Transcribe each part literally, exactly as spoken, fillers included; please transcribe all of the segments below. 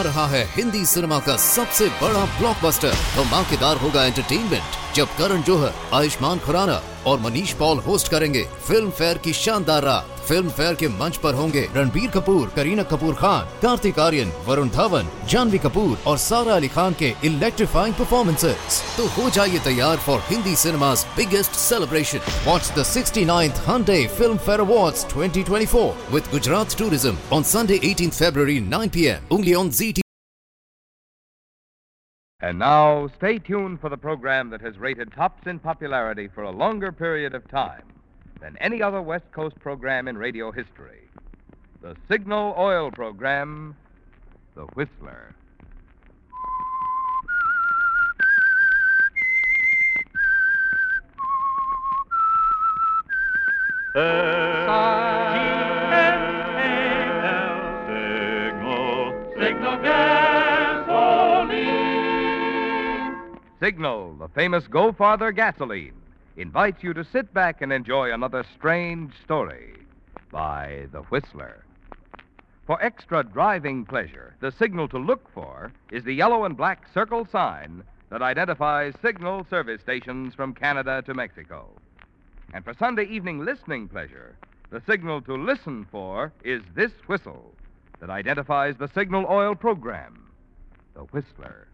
रहा है हिंदी सिनेमा का सबसे बड़ा ब्लॉकबस्टर। धमाकेदार होगा एंटरटेनमेंट जब करण जौहर, आयुष्मान खुराना और मनीष पॉल होस्ट करेंगे फिल्म फेयर की शानदार रात। फिल्म फेयर के मंच पर होंगे रणबीर कपूर, करीना कपूर खान, कार्तिक आर्यन, वरुण धवन, जानवी कपूर और सारा अली खान के इलेक्ट्रीफाइंग परफॉर्मेंसेस। तो हो जाइए तैयार for Hindi cinema's biggest celebration. Watch the sixty-ninth Hyundai Film Fair Awards twenty twenty-four with Gujarat Tourism on Sunday eighteenth February nine p m only on Z T V. And now, stay tuned for the program that has rated tops in popularity for a longer period of time than any other West Coast program in radio history. The Signal Oil program, The Whistler. Signal, Signal gasoline. Signal, the famous Go Farther gasoline, invites you to sit back and enjoy another strange story by The Whistler. For extra driving pleasure, the signal to look for is the yellow and black circle sign that identifies Signal service stations from Canada to Mexico. And for Sunday evening listening pleasure, the signal to listen for is this whistle that identifies the Signal Oil program, The Whistler.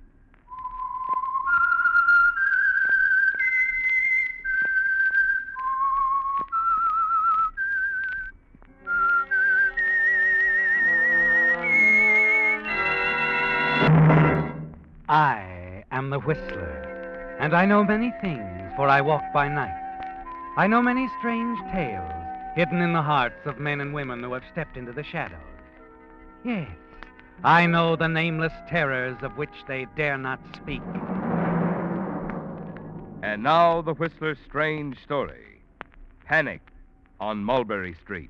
I am the Whistler, and I know many things, for I walk by night. I know many strange tales hidden in the hearts of men and women who have stepped into the shadows. Yes, I know the nameless terrors of which they dare not speak. And now the Whistler's strange story. Panic on Mulberry Street.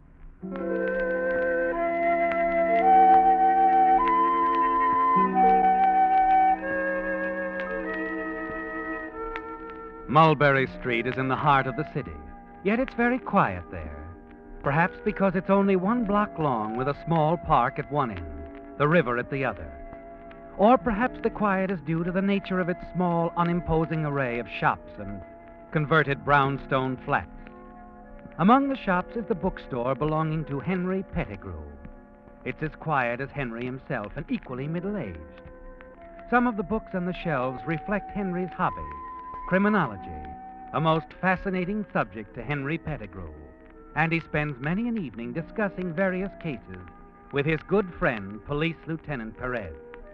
Mulberry Street is in the heart of the city, yet it's very quiet there. Perhaps because it's only one block long with a small park at one end, the river at the other. Or perhaps the quiet is due to the nature of its small, unimposing array of shops and converted brownstone flats. Among the shops is the bookstore belonging to Henry Pettigrew. It's as quiet as Henry himself and equally middle-aged. Some of the books on the shelves reflect Henry's hobby, criminology, a most fascinating subject to Henry Pettigrew, and he spends many an evening discussing various cases with his good friend, Police Lieutenant Perez.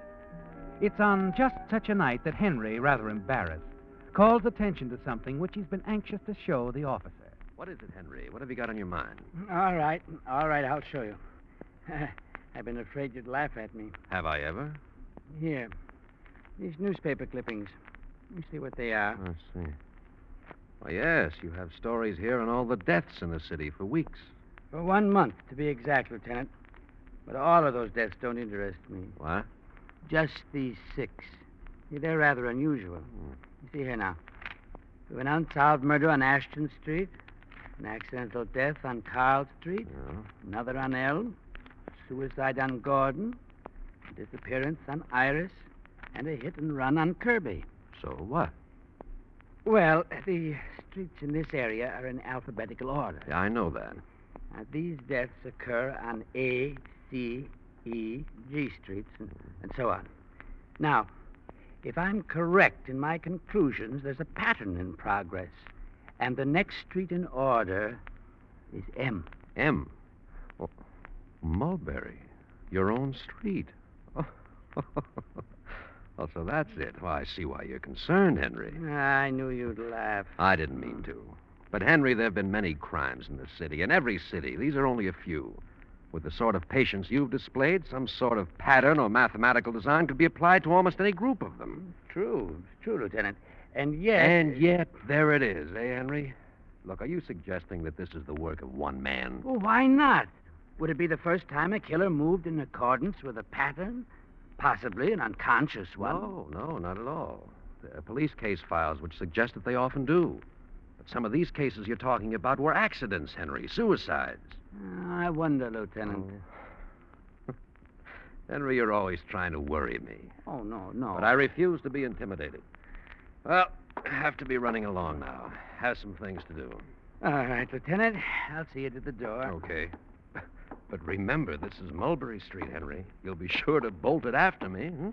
It's on just such a night that Henry, rather embarrassed, calls attention to something which he's been anxious to show the officer. What is it, Henry? What have you got on your mind? All right, all right, I'll show you. I've been afraid you'd laugh at me. Have I ever? Here, these newspaper clippings. Let me see what they are. I see. Why, yes, you have stories here on all the deaths in the city for weeks. For one month, to be exact, Lieutenant. But all of those deaths don't interest me. What? Just these six. See, they're rather unusual. Mm. You see here now. We have an unsolved murder on Ashton Street, an accidental death on Carl Street, Yeah. another on Elm, suicide on Gordon, a disappearance on Iris, and a hit and run on Kirby. So what? Well, the streets in this area are in alphabetical order. Yeah, I know that. Now, these deaths occur on A, C, E, G streets, and, and so on. Now, if I'm correct in my conclusions, there's a pattern in progress. And the next street in order is M. M. Oh, Mulberry. Your own street. Oh. Well, so that's it. Well, I see why you're concerned, Henry. I knew you'd laugh. I didn't mean to. But, Henry, there have been many crimes in this city, in every city. These are only a few. With the sort of patience you've displayed, some sort of pattern or mathematical design could be applied to almost any group of them. True, true, Lieutenant. And yet... And yet, there it is, eh, Henry? Look, are you suggesting that this is the work of one man? Well, why not? Would it be the first time a killer moved in accordance with a pattern? Possibly an unconscious one. No, no, not at all. There are police case files which suggest that they often do. But some of these cases you're talking about were accidents, Henry, suicides. Uh, I wonder, Lieutenant. Oh. Henry, you're always trying to worry me. Oh, no, no. But I refuse to be intimidated. Well, I have to be running along now. Have some things to do. All right, Lieutenant. I'll see you to the door. Okay. But remember, this is Mulberry Street, Henry. You'll be sure to bolt it after me. Hmm?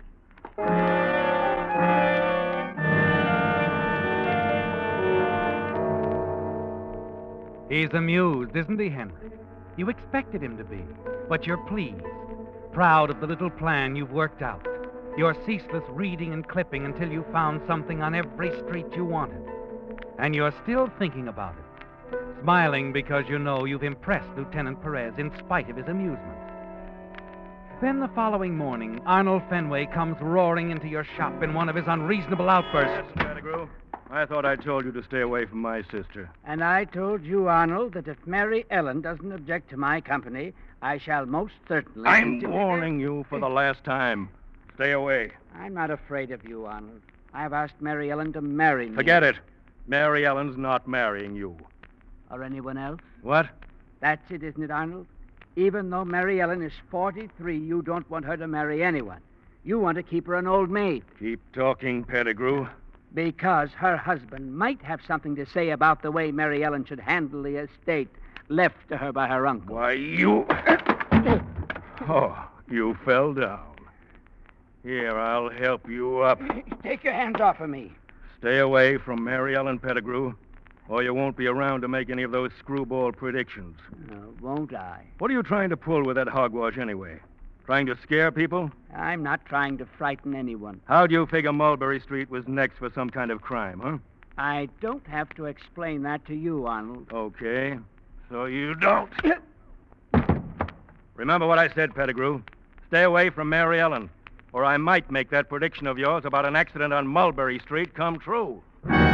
He's amused, isn't he, Henry? You expected him to be, but you're pleased, proud of the little plan you've worked out. Your ceaseless reading and clipping until you found something on every street you wanted. And you're still thinking about it, smiling because you know you've impressed Lieutenant Perez in spite of his amusement. Then the following morning, Arnold Fenway comes roaring into your shop in one of his unreasonable outbursts. Yes, Pettigrew. I thought I told you to stay away from my sister. And I told you, Arnold, that if Mary Ellen doesn't object to my company, I shall most certainly... I'm continue- warning you for the last time. Stay away. I'm not afraid of you, Arnold. I've asked Mary Ellen to marry me. Forget it. Mary Ellen's not marrying you. Or anyone else. What? That's it, isn't it, Arnold? Even though Mary Ellen is forty-three, you don't want her to marry anyone. You want to keep her an old maid. Keep talking, Pettigrew. Because her husband might have something to say about the way Mary Ellen should handle the estate left to her by her uncle. Why, you... Oh, you fell down. Here, I'll help you up. Take your hands off of me. Stay away from Mary Ellen, Pettigrew, or you won't be around to make any of those screwball predictions. Uh, won't I? What are you trying to pull with that hogwash anyway? Trying to scare people? I'm not trying to frighten anyone. How'd you figure Mulberry Street was next for some kind of crime, huh? I don't have to explain that to you, Arnold. Okay, so you don't. Remember what I said, Pettigrew. Stay away from Mary Ellen, or I might make that prediction of yours about an accident on Mulberry Street come true.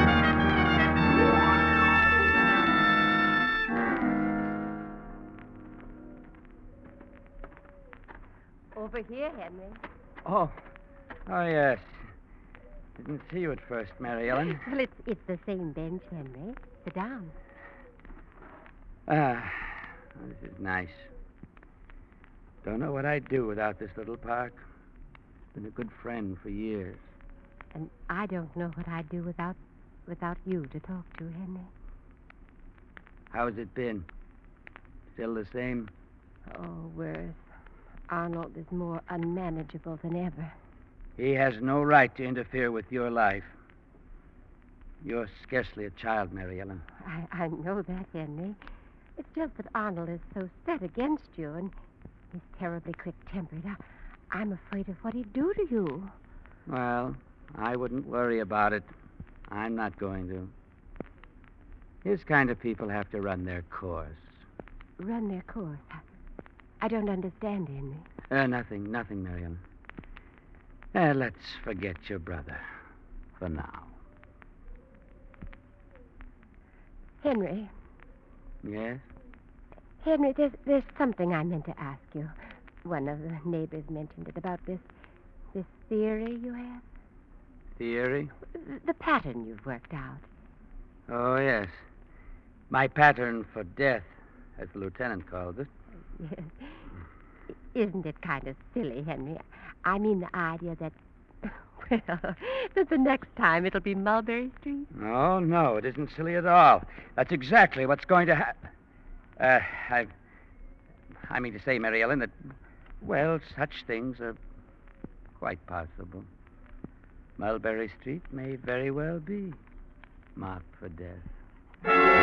Over here, Henry. Oh, oh yes. Didn't see you at first, Mary Ellen. Well, it's, it's the same bench, Henry. Sit down. Ah, this is nice. Don't know what I'd do without this little park. Been a good friend for years. And I don't know what I'd do without without you to talk to, Henry. How's it been? Still the same? Oh, worse. Arnold is more unmanageable than ever. He has no right to interfere with your life. You're scarcely a child, Mary Ellen. I, I know that, Henry. It's just that Arnold is so set against you, and he's terribly quick-tempered. I, I'm afraid of what he'd do to you. Well, I wouldn't worry about it. I'm not going to. His kind of people have to run their course. Run their course. I, I don't understand, Henry. Uh, nothing, nothing, Mary Ellen. Uh, let's forget your brother for now. Henry. Yes? Henry, there's, there's something I meant to ask you. One of the neighbors mentioned it about this, this theory you have. Theory? The pattern you've worked out. Oh, yes. My pattern for death, as the lieutenant called it. Yes. Isn't it kind of silly, Henry? I mean the idea that, well, that the next time it'll be Mulberry Street. Oh, no, it isn't silly at all. That's exactly what's going to happen. Uh, I, I mean to say, Mary Ellen, that, well, such things are quite possible. Mulberry Street may very well be marked for death.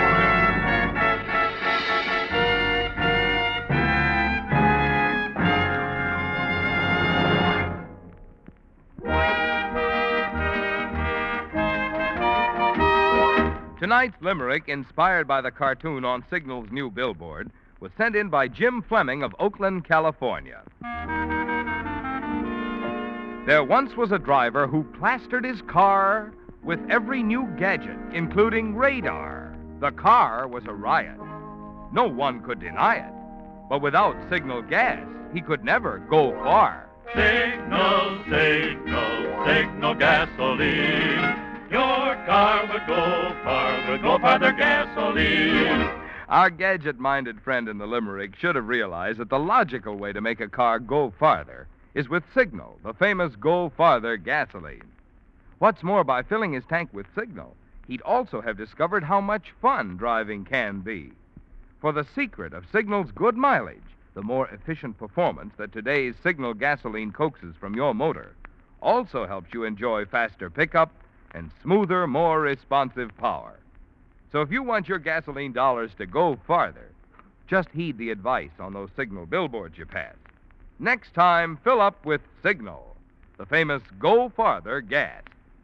Tonight's limerick, inspired by the cartoon on Signal's new billboard, was sent in by Jim Fleming of Oakland, California. There once was a driver who plastered his car with every new gadget, including radar. The car was a riot. No one could deny it. But without Signal gas, he could never go far. Signal, signal, signal gasoline. Your car would go far, would go farther gasoline. Our gadget-minded friend in the limerick should have realized that the logical way to make a car go farther is with Signal, the famous Go Farther gasoline. What's more, by filling his tank with Signal, he'd also have discovered how much fun driving can be. For the secret of Signal's good mileage, the more efficient performance that today's Signal gasoline coaxes from your motor, also helps you enjoy faster pickup and smoother, more responsive power. So if you want your gasoline dollars to go farther, just heed the advice on those Signal billboards you pass. Next time, fill up with Signal, the famous Go Farther gas.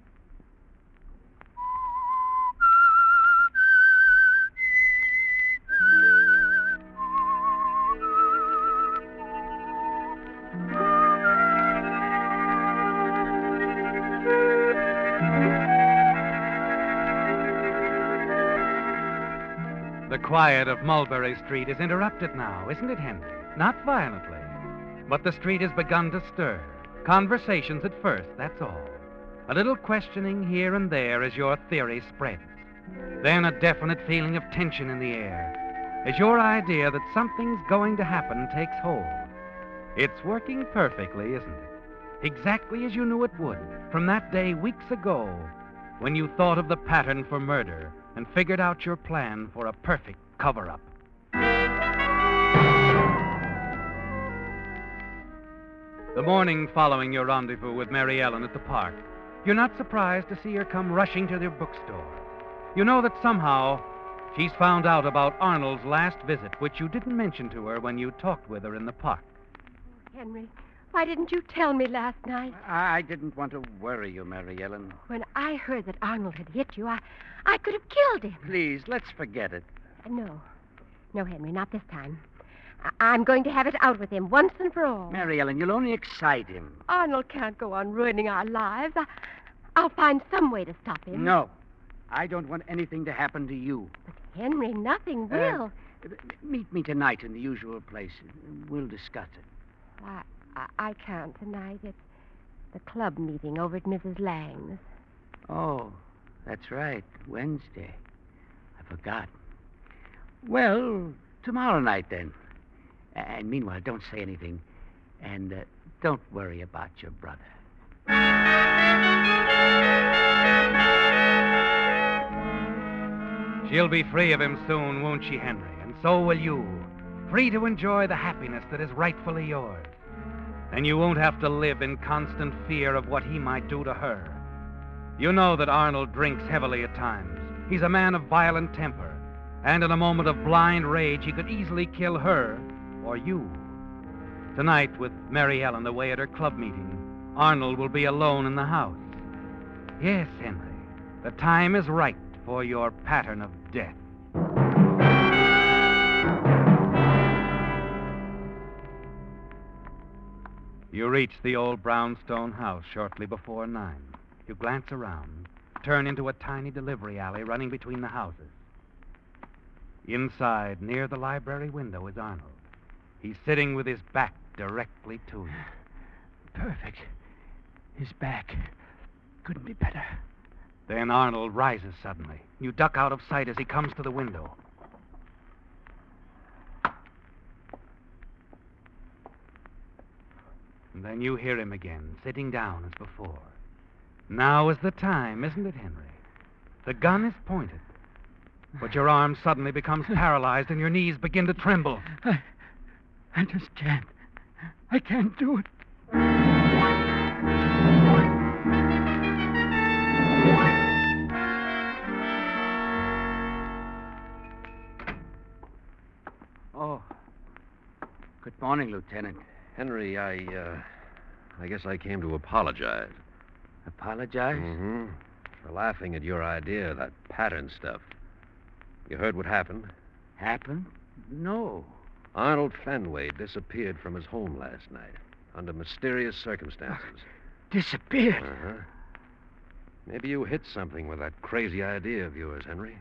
The quiet of Mulberry Street is interrupted now, isn't it, Henry? Not violently. But the street has begun to stir. Conversations at first, that's all. A little questioning here and there as your theory spreads. Then a definite feeling of tension in the air as your idea that something's going to happen takes hold. It's working perfectly, isn't it? Exactly as you knew it would from that day weeks ago when you thought of the pattern for murder and figured out your plan for a perfect cover-up. The morning following your rendezvous with Mary Ellen at the park, you're not surprised to see her come rushing to their bookstore. You know that somehow she's found out about Arnold's last visit, which you didn't mention to her when you talked with her in the park. Henry, why didn't you tell me last night? I didn't want to worry you, Mary Ellen. When I heard that Arnold had hit you, I, I could have killed him. Please, let's forget it. Uh, no. No, Henry, not this time. I- I'm going to have it out with him once and for all. Mary Ellen, you'll only excite him. Arnold can't go on ruining our lives. I, I'll find some way to stop him. No. I don't want anything to happen to you. But, Henry, nothing Uh, will. meet me tonight in the usual place. We'll discuss it. I, I, I can't tonight. It's the club meeting over at Missus Lang's. Oh, that's right. Wednesday. I forgot. Well, tomorrow night, then. And meanwhile, don't say anything. And uh, don't worry about your brother. She'll be free of him soon, won't she, Henry? And so will you. Free to enjoy the happiness that is rightfully yours. And you won't have to live in constant fear of what he might do to her. You know that Arnold drinks heavily at times. He's a man of violent temper. And in a moment of blind rage, he could easily kill her or you. Tonight, with Mary Ellen away at her club meeting, Arnold will be alone in the house. Yes, Henry, the time is right for your pattern of death. You reach the old brownstone house shortly before nine. You glance around, turn into a tiny delivery alley running between the houses. Inside, near the library window, is Arnold. He's sitting with his back directly to you. Perfect. His back. Couldn't be better. Then Arnold rises suddenly. You duck out of sight as he comes to the window. And then you hear him again, sitting down as before. Now is the time, isn't it, Henry? The gun is pointed. But your arm suddenly becomes paralyzed and your knees begin to tremble. I, I just can't. I can't do it. Oh. Good morning, Lieutenant. Henry, I, uh, I guess I came to apologize. Apologize? Mm-hmm. For laughing at your idea of that pattern stuff. You heard what happened? Happened? No. Arnold Fenway disappeared from his home last night under mysterious circumstances. Disappeared? Uh-huh. Maybe you hit something with that crazy idea of yours, Henry.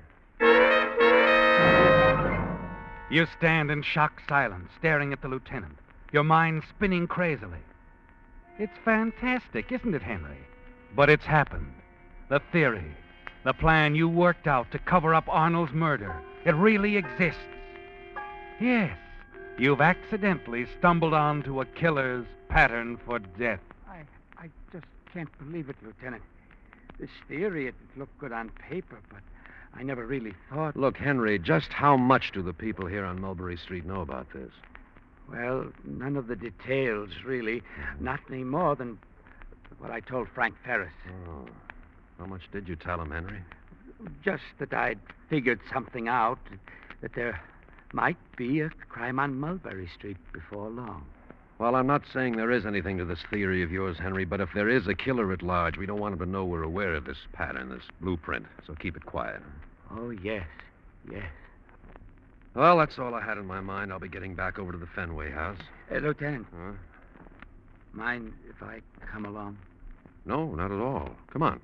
You stand in shocked silence, staring at the lieutenant, your mind spinning crazily. It's fantastic, isn't it, Henry? But it's happened. The theory, the plan you worked out to cover up Arnold's murder, it really exists. Yes, You've accidentally stumbled onto a killer's pattern for death. I, I just can't believe it, Lieutenant. This theory, it looked good on paper, but I never really thought... Look, Henry, just how much do the people here on Mulberry Street know about this? Well, none of the details, really. Not any more than what I told Frank Ferris. Oh. How much did you tell him, Henry? Just that I'd figured something out, that there might be a crime on Mulberry Street before long. Well, I'm not saying there is anything to this theory of yours, Henry, but if there is a killer at large, we don't want him to know we're aware of this pattern, this blueprint, so keep it quiet. Oh, yes, yes. Well, that's all I had in my mind. I'll be getting back over to the Fenway house. Uh, Lieutenant, Huh? mind if I come along? No, not at all. Come on.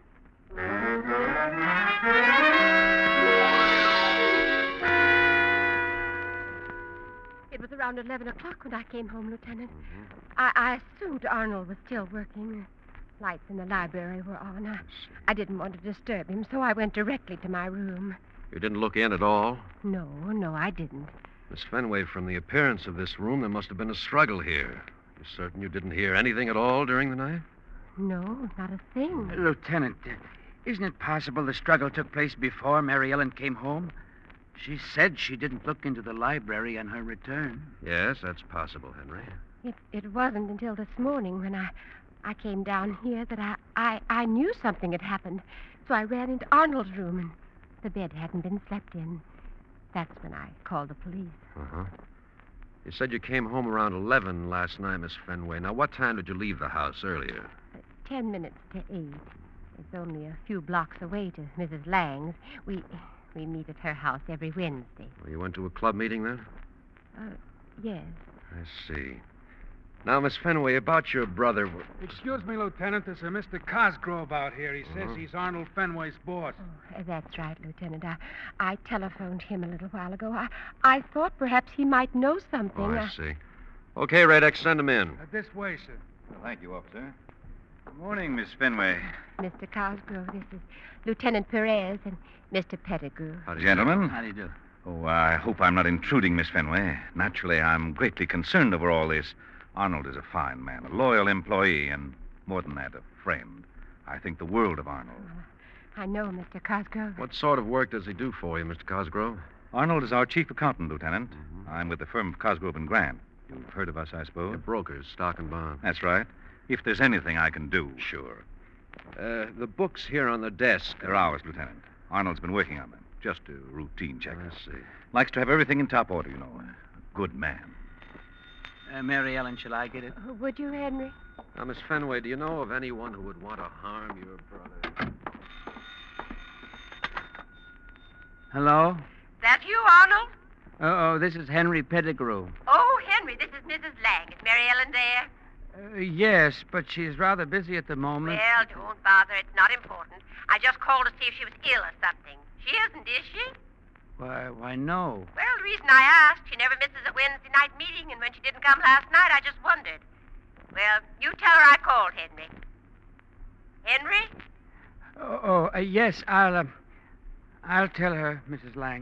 It was around eleven o'clock when I came home, Lieutenant. I, I assumed Arnold was still working. Lights in the library were on. I, I didn't want to disturb him, so I went directly to my room. You didn't look in at all? No, no, I didn't. Miss Fenway, from the appearance of this room, there must have been a struggle here. You certain you didn't hear anything at all during the night? No, not a thing. Uh, Lieutenant, uh, isn't it possible the struggle took place before Mary Ellen came home? She said she didn't look into the library on her return. Yes, that's possible, Henry. It, it wasn't until this morning when I, I came down here that I, I, I knew something had happened. So I ran into Arnold's room, and the bed hadn't been slept in. That's when I called the police. Uh-huh. You said you came home around eleven last night, Miss Fenway. Now, what time did you leave the house earlier? Uh, ten minutes to eight. It's only a few blocks away to Missus Lang's. We we meet at her house every Wednesday. Well, you went to a club meeting then? Uh, yes. I see. Now, Miss Fenway, about your brother... Excuse me, Lieutenant. There's a Mister Cosgrove out here. He says Uh-huh. he's Arnold Fenway's boss. Oh, uh, that's right, Lieutenant. I, I telephoned him a little while ago. I, I thought perhaps he might know something. Oh, I I- see. Okay, Red X, send him in. Uh, this way, sir. Well, thank you, officer. Good morning, Miss Fenway. Mister Cosgrove, this is Lieutenant Perez and Mister Pettigrew. How do you Gentlemen. How do you do? Oh, I hope I'm not intruding, Miss Fenway. Naturally, I'm greatly concerned over all this. Arnold is a fine man, a loyal employee, and more than that, a friend. I think the world of Arnold. I know, Mister Cosgrove. What sort of work does he do for you, Mister Cosgrove? Arnold is our chief accountant, Lieutenant. I'm with the firm of Cosgrove and Grant. You've heard of us, I suppose? You're brokers, stock and bond. That's right. If there's anything I can do. Sure. Uh, the books here on the desk. They're ours, Lieutenant. Arnold's been working on them. Just a routine check. I see. Likes to have everything in top order, you know. A good man. Uh, Mary Ellen, shall I get it? Uh, Would you, Henry? Now, Miss Fenway, do you know of anyone who would want to harm your brother? Hello? That you, Arnold? Oh, oh, this is Henry Pettigrew. Oh, Henry, this is Missus Lang. Is Mary Ellen there? Uh, yes, but she's rather busy at the moment. Well, don't bother. It's not important. I just called to see if she was ill or something. She isn't, is she? Why, why, no. Well, the reason I asked, she never misses a Wednesday night meeting, and when she didn't come last night, I just wondered. Well, you tell her I called, Henry. Henry? Oh, oh uh, yes, I'll, uh, I'll tell her, Missus Lang.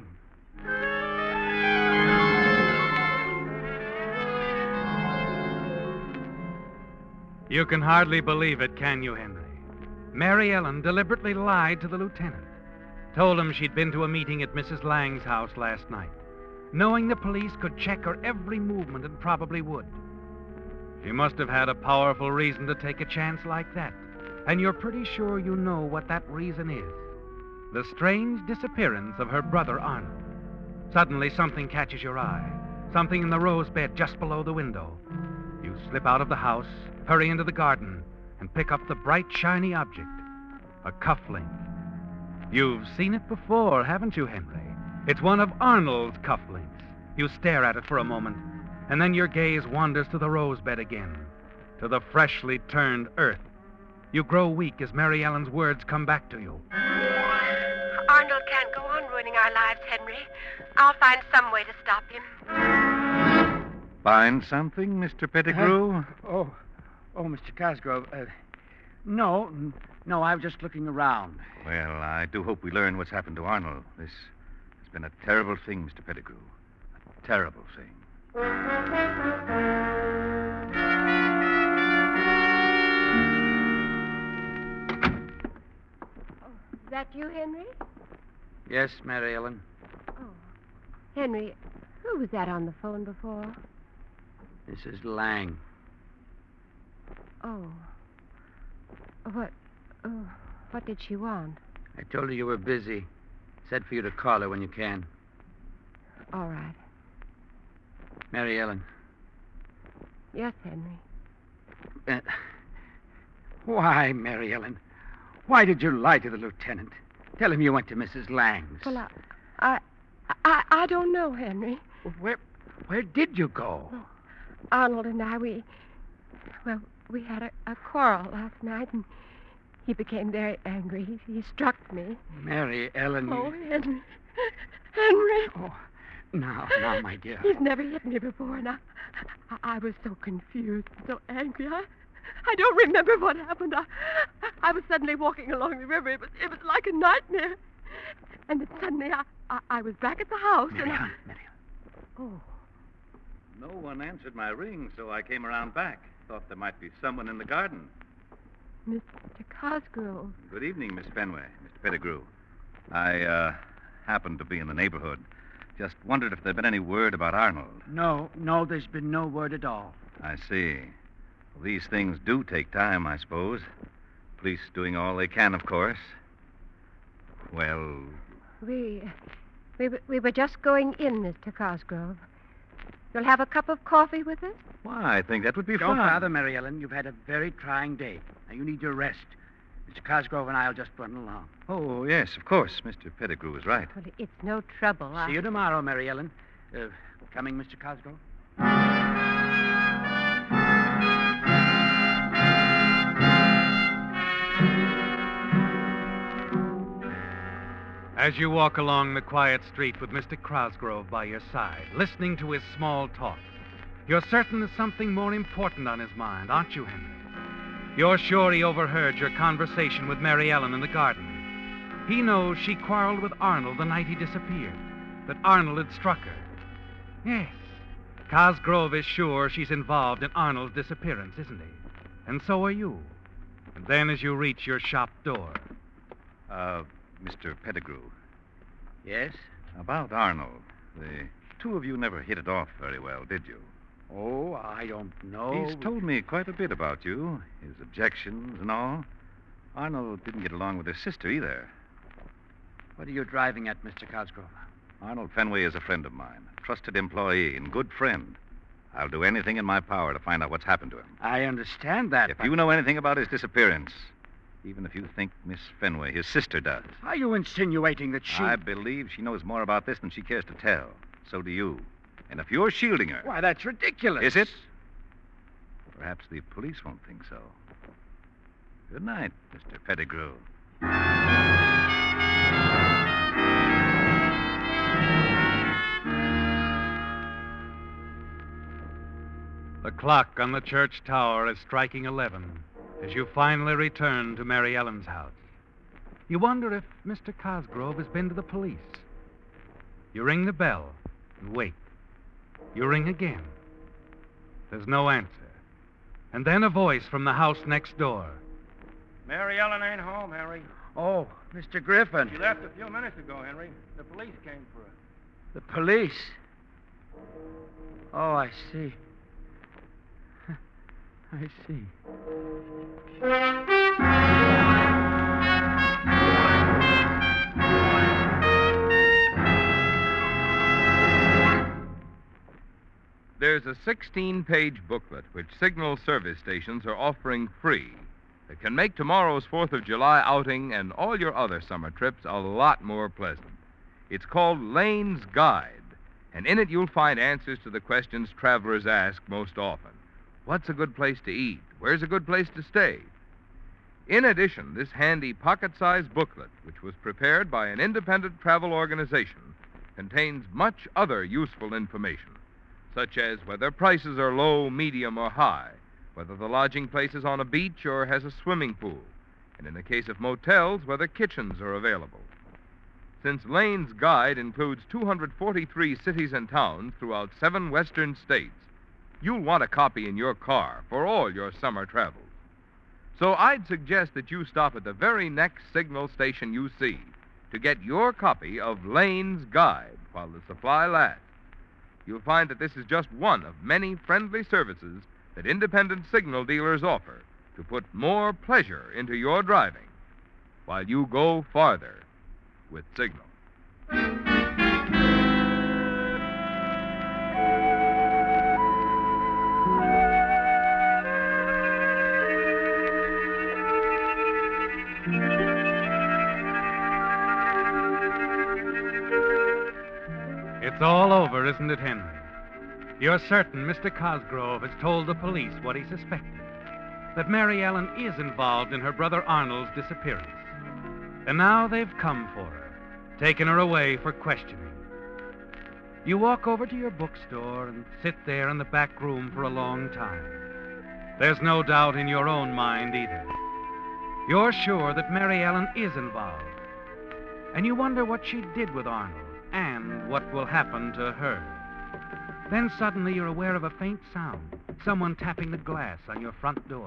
You can hardly believe it, can you, Henry? Mary Ellen deliberately lied to the lieutenant. Told him she'd been to a meeting at Missus Lang's house last night, knowing the police could check her every movement and probably would. She must have had a powerful reason to take a chance like that. And you're pretty sure you know what that reason is. The strange disappearance of her brother, Arnold. Suddenly, something catches your eye. Something in the rose bed just below the window. You slip out of the house, hurry into the garden, and pick up the bright, shiny object. A cufflink. You've seen it before, haven't you, Henry? It's one of Arnold's cufflinks. You stare at it for a moment, and then your gaze wanders to the rose bed again, to the freshly turned earth. You grow weak as Mary Ellen's words come back to you. Arnold can't go on ruining our lives, Henry. I'll find some way to stop him. Find something, Mister Pettigrew? Uh, oh, oh, Mister Cosgrove. Uh, no, n- no, I was just looking around. Well, I do hope we learn what's happened to Arnold. This has been a terrible thing, Mister Pettigrew. A terrible thing. Is that you, Henry? Yes, Mary Ellen. Oh. Henry, who was that on the phone before? Missus Lang. Oh. What... Oh, what did she want? I told her you were busy. Said for you to call her when you can. All right. Mary Ellen. Yes, Henry. Uh, why, Mary Ellen? Why did you lie to the lieutenant? Tell him you went to Missus Lang's. Well, I... I, I, I don't know, Henry. Where... Where did you go? Oh, Arnold and I, we... Well, we had a, a quarrel last night, and he became very angry. He, he struck me. Mary Ellen... Oh, Henry. Henry. Oh, now, now, my dear. He's never hit me before, and I, I, I was so confused, so angry. I, I don't remember what happened. I, I was suddenly walking along the river. It was, it was like a nightmare. And then suddenly I, I, I was back at the house, Mary and I... Ellen, Mary Ellen. Oh. No one answered my ring, so I came around back. Thought there might be someone in the garden. Mister Cosgrove. Good evening, Miss Fenway, Mister Pettigrew. I, uh, happened to be in the neighborhood. Just wondered if there'd been any word about Arnold. No, no, there's been no word at all. I see. Well, these things do take time, I suppose. Police doing all they can, of course. Well... We... We, were- we were just going in, Mister Cosgrove. You'll have a cup of coffee with us? Why, I think that would be Don't fine. bother, Mary Ellen. You've had a very trying day. Now, you need your rest. Mister Cosgrove and I will just run along. Oh, yes, of course. Mister Pettigrew is right. Well, it's no trouble. I... See you tomorrow, Mary Ellen. Uh, coming, Mister Cosgrove? As you walk along the quiet street with Mister Cosgrove by your side, listening to his small talk, you're certain there's something more important on his mind, aren't you, Henry? You're sure he overheard your conversation with Mary Ellen in the garden. He knows she quarreled with Arnold the night he disappeared, that Arnold had struck her. Yes, Cosgrove is sure she's involved in Arnold's disappearance, isn't he? And so are you. And then as you reach your shop door... Uh, Mister Pettigrew, Yes? about Arnold. The two of you never hit it off very well, did you? Oh, I don't know. He's told me quite a bit about you, his objections and all. Arnold didn't get along with his sister either. What are you driving at, Mister Cosgrove? Arnold Fenway is a friend of mine, a trusted employee and good friend. I'll do anything in my power to find out what's happened to him. I understand that, If but you know anything about his disappearance, even if you think Miss Fenway, his sister, does, are you insinuating that she... I believe she knows more about this than she cares to tell. So do you. And if you're shielding her... Why, that's ridiculous. Is it? Perhaps the police won't think so. Good night, Mister Pettigrew. The clock on the church tower is striking eleven as you finally return to Mary Ellen's house. You wonder if Mister Cosgrove has been to the police. You ring the bell and wait. You ring again. There's no answer. And then a voice from the house next door. Mary Ellen ain't home, Henry. Oh, Mister Griffin. She left a few minutes ago, Henry. The police came for her. The police? Oh, I see. I see. There's a sixteen-page booklet which signal service stations are offering free that can make tomorrow's fourth of July outing and all your other summer trips a lot more pleasant. It's called Lane's Guide, and in it you'll find answers to the questions travelers ask most often. What's a good place to eat? Where's a good place to stay? In addition, this handy pocket-sized booklet, which was prepared by an independent travel organization, contains much other useful information, such as whether prices are low, medium, or high, whether the lodging place is on a beach or has a swimming pool, and in the case of motels, whether kitchens are available. Since Lane's Guide includes two hundred forty-three cities and towns throughout seven western states, you'll want a copy in your car for all your summer travels. So I'd suggest that you stop at the very next signal station you see to get your copy of Lane's Guide while the supply lasts. You'll find that this is just one of many friendly services that independent signal dealers offer to put more pleasure into your driving while you go farther with Signal. It's all over, isn't it, Henry? You're certain Mister Cosgrove has told the police what he suspected, that Mary Ellen is involved in her brother Arnold's disappearance. And now they've come for her, taken her away for questioning. You walk over to your bookstore and sit there in the back room for a long time. There's no doubt in your own mind either. You're sure that Mary Ellen is involved. And you wonder what she did with Arnold and what will happen to her. Then suddenly you're aware of a faint sound, someone tapping the glass on your front door.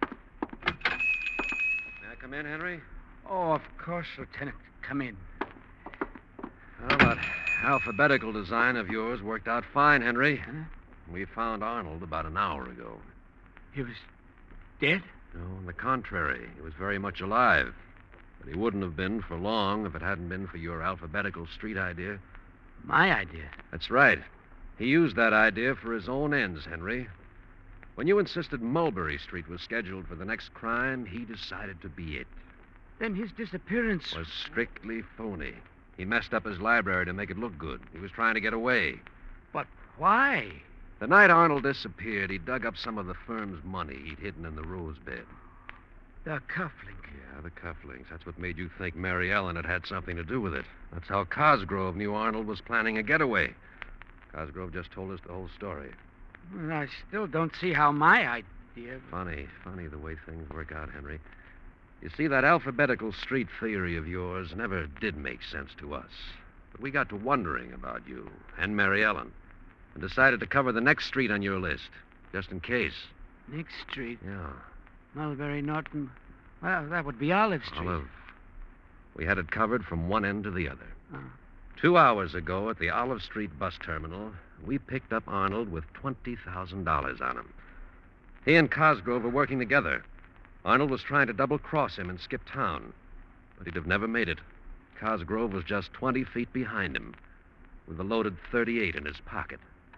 May I come in, Henry? Oh, of course, Lieutenant. Come in. Well, that alphabetical design of yours worked out fine, Henry. Huh? We found Arnold about an hour ago. He was dead? No, on the contrary, he was very much alive. But he wouldn't have been for long if it hadn't been for your alphabetical street idea. My idea? That's right. He used that idea for his own ends, Henry. When you insisted Mulberry Street was scheduled for the next crime, he decided to be it. Then his disappearance was strictly phony. He messed up his library to make it look good. He was trying to get away. But why? The night Arnold disappeared, he dug up some of the firm's money he'd hidden in the rose bed. The cufflink. Yeah, the cufflinks. That's what made you think Mary Ellen had had something to do with it. That's how Cosgrove knew Arnold was planning a getaway. Cosgrove just told us the whole story. Well, I still don't see how my idea... Funny, funny the way things work out, Henry. You see, that alphabetical street theory of yours never did make sense to us. But we got to wondering about you and Mary Ellen and decided to cover the next street on your list, just in case. Next street? Yeah. Mulberry, Norton. Well, that would be Olive Street. Olive. We had it covered from one end to the other. Oh. Two hours ago at the Olive Street bus terminal, we picked up Arnold with twenty thousand dollars on him. He and Cosgrove were working together. Arnold was trying to double-cross him and skip town, but he'd have never made it. Cosgrove was just twenty feet behind him, with a loaded thirty-eight in his pocket.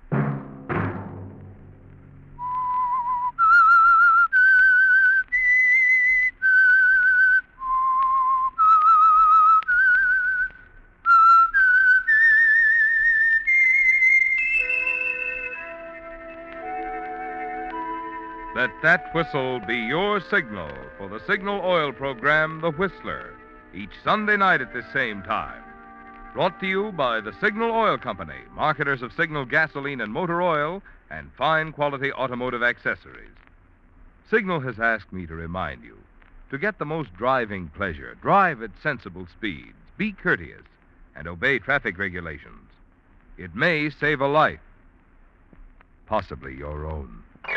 Let that whistle be your signal for the Signal Oil program, The Whistler, each Sunday night at this same time. Brought to you by the Signal Oil Company, marketers of Signal gasoline and motor oil and fine quality automotive accessories. Signal has asked me to remind you, to get the most driving pleasure, drive at sensible speeds, be courteous, and obey traffic regulations. It may save a life, possibly your own.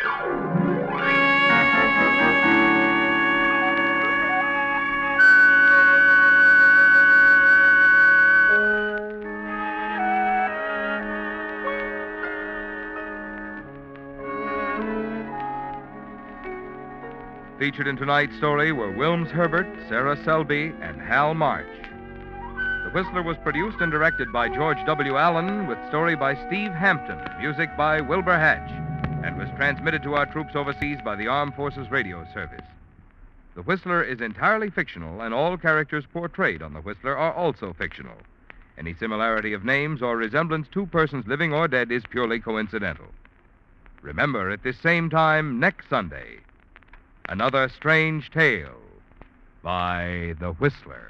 Featured in tonight's story were Wilms Herbert, Sarah Selby, and Hal March. The Whistler was produced and directed by George W. Allen, with story by Steve Hampton, music by Wilbur Hatch, and was transmitted to our troops overseas by the Armed Forces Radio Service. The Whistler is entirely fictional, and all characters portrayed on The Whistler are also fictional. Any similarity of names or resemblance to persons living or dead is purely coincidental. Remember, at this same time next Sunday, another strange tale by The Whistler.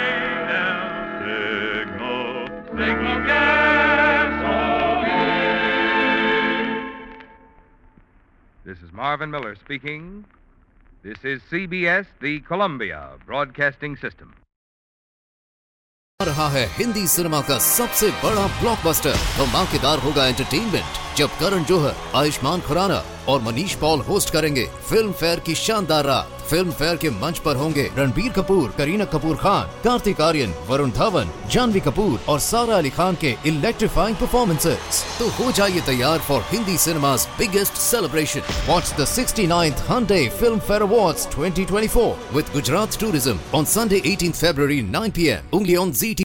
Signal, Signal gasoline. Marvin Miller speaking. This is C B S, the Columbia Broadcasting System. आ रहा है Hindi cinema का सबसे बड़ा blockbuster. धमाकेदार होगा entertainment जब करण जौहर, आयुष्मान खुराना और मनीष पॉल होस्ट करेंगे फिल्म फेयर की शानदार रात। फिल्म फेयर के मंच पर होंगे रणबीर कपूर, करीना कपूर खान, कार्तिक आर्यन, वरुण धवन, जानवी कपूर और सारा अली खान के इलेक्ट्रीफाइंग परफॉर्मेंसेस। तो हो जाइए तैयार for Hindi cinema's biggest celebration. Watch the sixty-ninth Hyundai Film Fair Awards twenty twenty-four with Gujarat Tourism on Sunday eighteenth February nine p m only on Z T V.